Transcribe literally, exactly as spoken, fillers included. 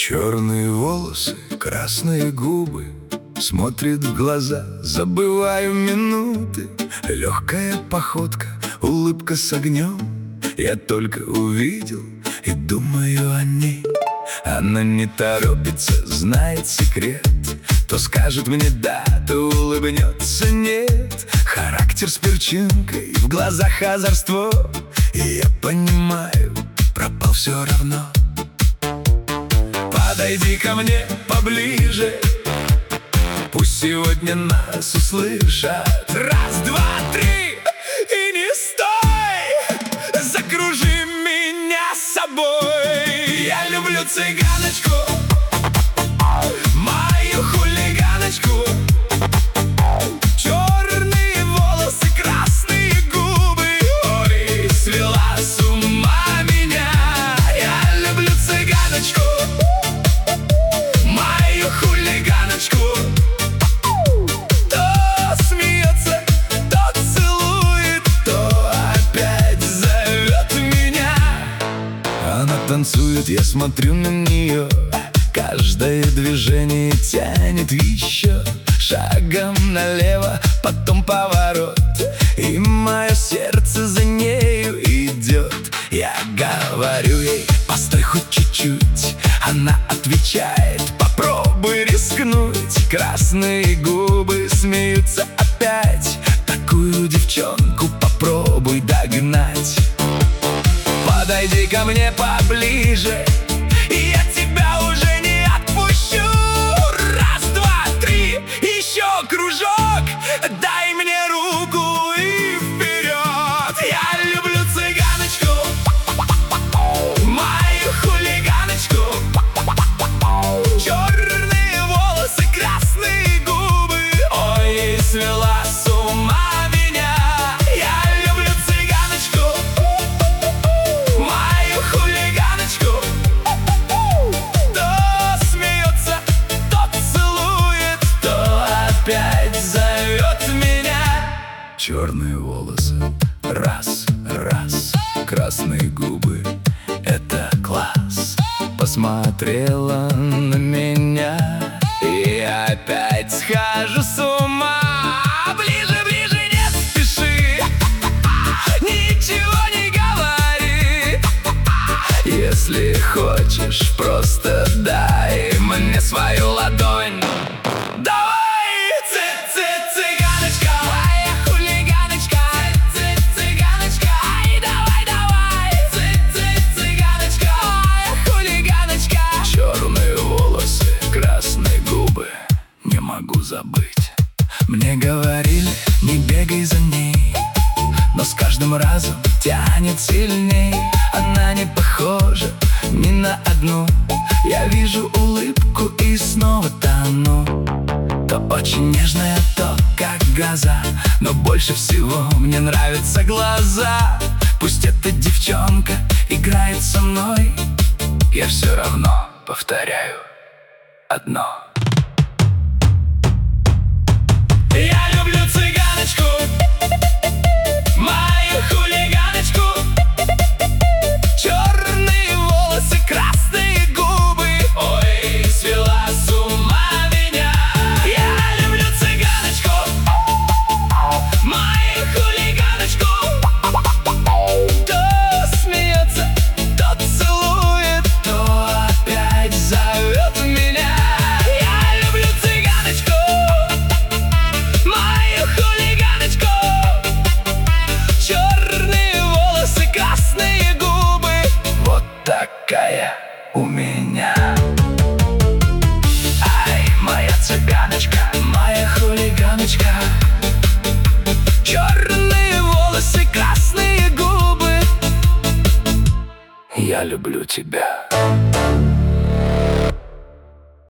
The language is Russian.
Черные волосы, красные губы, смотрит в глаза, забываю минуты. Легкая походка, улыбка с огнем. Я только увидел и думаю о ней. Она не торопится, знает секрет. То скажет мне да, то улыбнется нет. Характер с перчинкой, в глазах озорство. И я понимаю, пропал все равно. Подойди ко мне поближе, пусть сегодня нас услышат. Раз, два, три, и не стой, закружи меня с собой. Я люблю цыганочку, мою хулиганочку. Черные волосы, красные губы, ой, свела с ума меня. Я люблю цыганочку, мою хулиганочку. То смеется, то целует, то опять зовет меня. Она танцует, я смотрю на нее. Каждое движение тянет еще. Шагом налево, потом поворот, и мое сердце за нею идет. Я говорю ей: постой хоть чуть-чуть. Она отвечает: попробуй рискнуть. Красные губы смеются опять. Такую девчонку попробуй догнать. Подойди ко мне поближе, и я тебя уже не отпущу. Раз, два, три, еще кружок. Дай мне руку и вперед. Я люблю цыганочку, мою хулиганочку. Черные волосы, красные губы, ой, свела с ума меня. Я люблю цыганочку, мою хулиганочку. То смеется, то целует, то опять зовет меня. Черные волосы, раз, раз, красные губы, это класс. Посмотрела на меня, и опять схожу с ума. Ближе, ближе, не спеши, ничего не говори. Если хочешь, просто дай мне свою ладонь. Давай, цы-цы-цыганочка, моя хулиганочка. Цы-цы-цыганочка, ай, давай, давай. Цы-цы-цыганочка, моя хулиганочка. Черные волосы, красные губы, не могу забыть. Мне говорили: не бегай за ней, но с каждым разом тянет сильней. Она не похожа ни на одну. Я вижу улыбку и снова тону. То очень нежная, то как гроза, но больше всего мне нравятся глаза. Пусть эта девчонка играет со мной, я все равно повторяю одно. Я люблю цыганочку, мою хулиганочку. Черные волосы, красные губы, ой, свела с ума меня. Я люблю цыганочку, мою хулиганочку. То смеется, то целует, то опять зовет меня. Я люблю цыганочку, мою хулиганочку. Черные волосы, красные губы, вот такая у меня. Ай, моя цыганочка, моя хулиганочка. Черные волосы, красные губы, я люблю тебя.